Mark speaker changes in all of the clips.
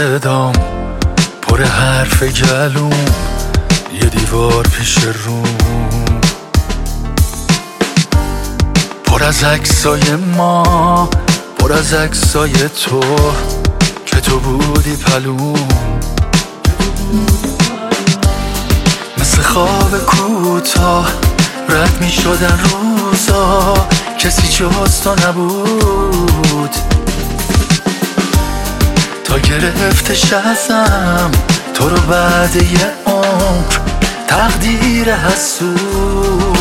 Speaker 1: صدام پر حرف گلوم، یه دیوار پیش روم، پر از عکسای ما، پر از عکسای تو که تو بودی پلوم. مثل خواب کوتاه رد می شدن روزا، کسی جز تو نبود. تا گرفتش ازم تو رو بعد یه عمر، تقدیر حسود.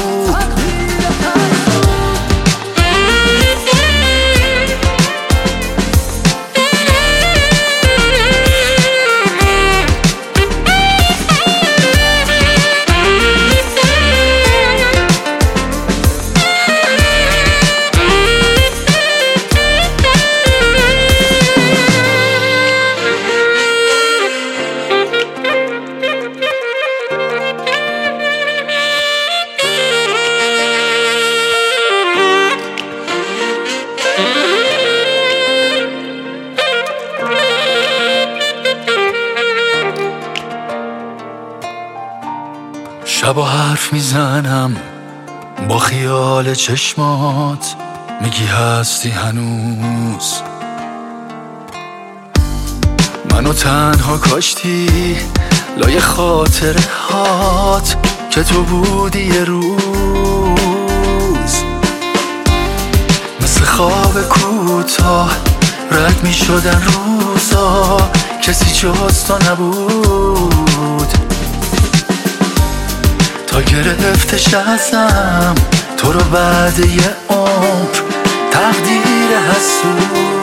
Speaker 1: شبا حرف میزنم با خیال چشمات، میگی هستی هنوز. منو تنها کاشتی لای خاطره هات که تو بودی یه روز. مثل خواب کوتاه رد میشدن روزا، کسی جز تو نبود. تا گرفتش ازم تو رو بعد یه عمر، تقدیر حسود.